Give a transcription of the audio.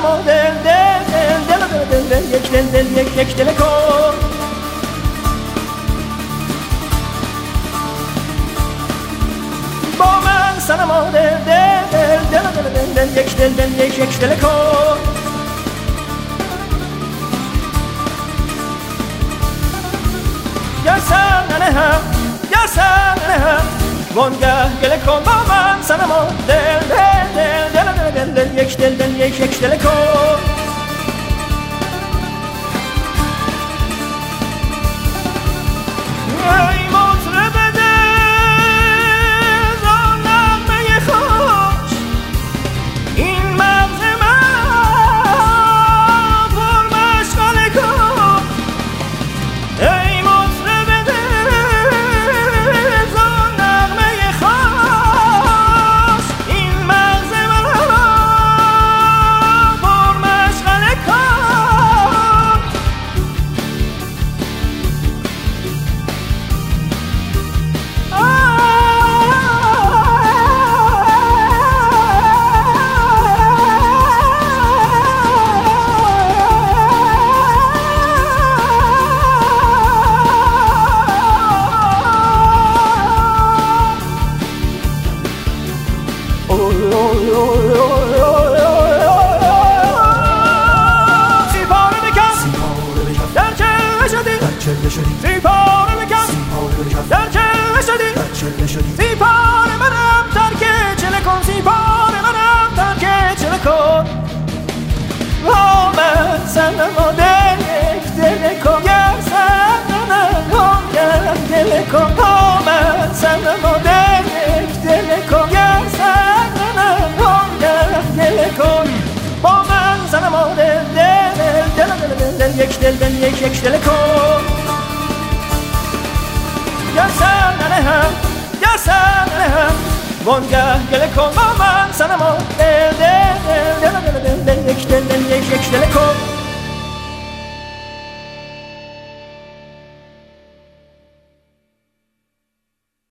صنما دل یک دل یک دل کن با من صنما دل یک دل یک دل کن یا سننه وانگه گله کن با من صنما دل یک دل یک دل کن ای مطرب دل را نغمه خوش این مغز من پر مشغله کن ای مطرب دل را نغمه خوش این مغز من پر مشغله کن سیپاره بکن در چله شدی سیپاره منم ترک چله کن سیپاره منم ترک چله کن با من صنما دل یک دل کن یا صنما دل کن با من صنما دل یک دل کن یا صنما دل کن با من صنما دل یک دل کن یا سننه وانگه گله کن با من صنما دل